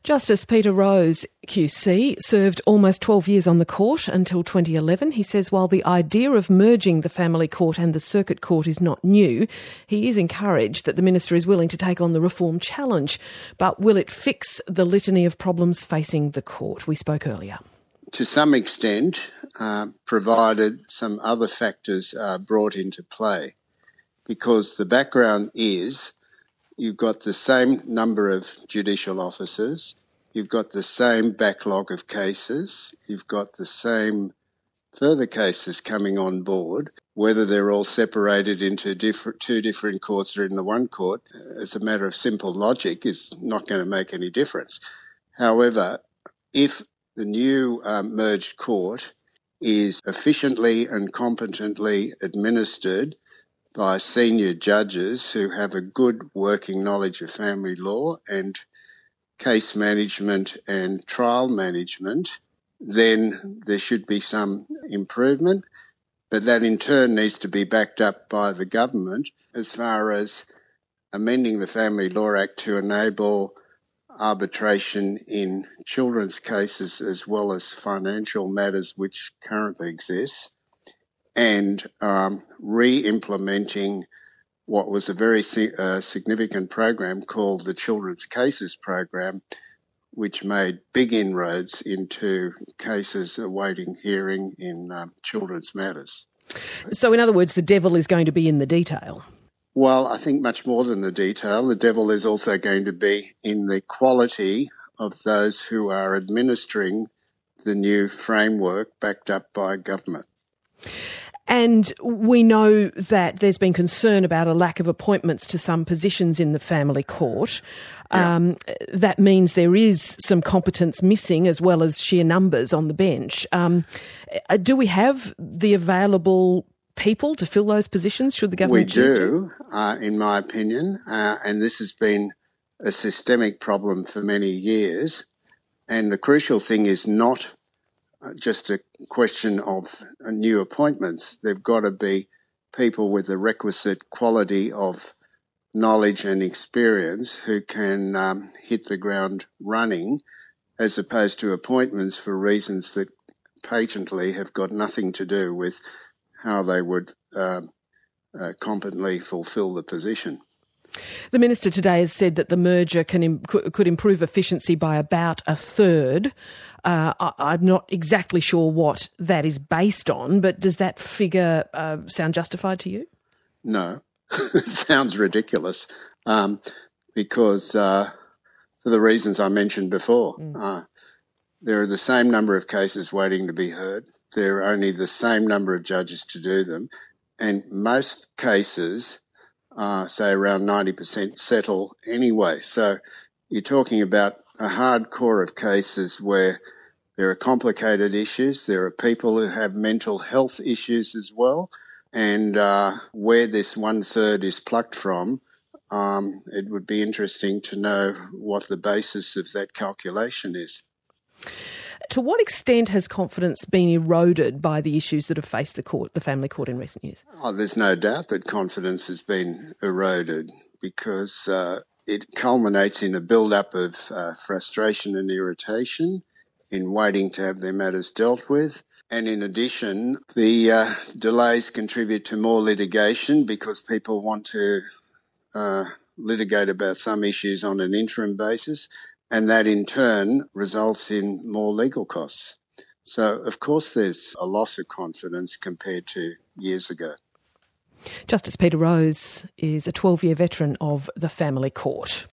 Justice Peter Rose, QC, served almost 12 years on the court until 2011. He says while the idea of merging the family court and the circuit court is not new, he is encouraged that the minister is willing to take on the reform challenge. But will it fix the litany of problems facing the court? We spoke earlier. To some extent, provided some other factors are brought into play, because the background is you've got the same number of judicial officers, you've got the same backlog of cases, you've got the same further cases coming on board, whether they're all separated into two different courts or in the one court, as a matter of simple logic, is not going to make any difference. However, if the new merged court is efficiently and competently administered by senior judges who have a good working knowledge of family law and case management and trial management, then there should be some improvement. But that in turn needs to be backed up by the government as far as amending the Family Law Act to enable arbitration in children's cases as well as financial matters which currently exist, and re-implementing what was a very significant program called the Children's Cases Program, which made big inroads into cases awaiting hearing in children's matters. So in other words, the devil is going to be in the detail. Well, I think much more than the detail. The devil is also going to be in the quality of those who are administering the new framework backed up by government. And we know that there's been concern about a lack of appointments to some positions in the family court. Yeah. That means there is some competence missing as well as sheer numbers on the bench. Do we have the available people to fill those positions should the government choose to? We do, in my opinion, and this has been a systemic problem for many years. And the crucial thing is not just a question of new appointments. They've got to be people with the requisite quality of knowledge and experience who can hit the ground running, as opposed to appointments for reasons that patently have got nothing to do with how they would competently fulfil the position. The Minister today has said that the merger could improve efficiency by about a third. I'm not exactly sure what that is based on, but does that figure sound justified to you? No, it sounds ridiculous because for the reasons I mentioned before, there are the same number of cases waiting to be heard. There are only the same number of judges to do them, and most cases, say around 90%, settle anyway. So you're talking about a hard core of cases where there are complicated issues, there are people who have mental health issues as well, and where this one-third is plucked from, it would be interesting to know what the basis of that calculation is. To what extent has confidence been eroded by the issues that have faced the family court in recent years? Oh, there's no doubt that confidence has been eroded because it culminates in a build-up of frustration and irritation in waiting to have their matters dealt with. And in addition, the delays contribute to more litigation because people want to litigate about some issues on an interim basis, and that in turn results in more legal costs. So, of course, there's a loss of confidence compared to years ago. Justice Peter Rose is a 12-year veteran of the family court.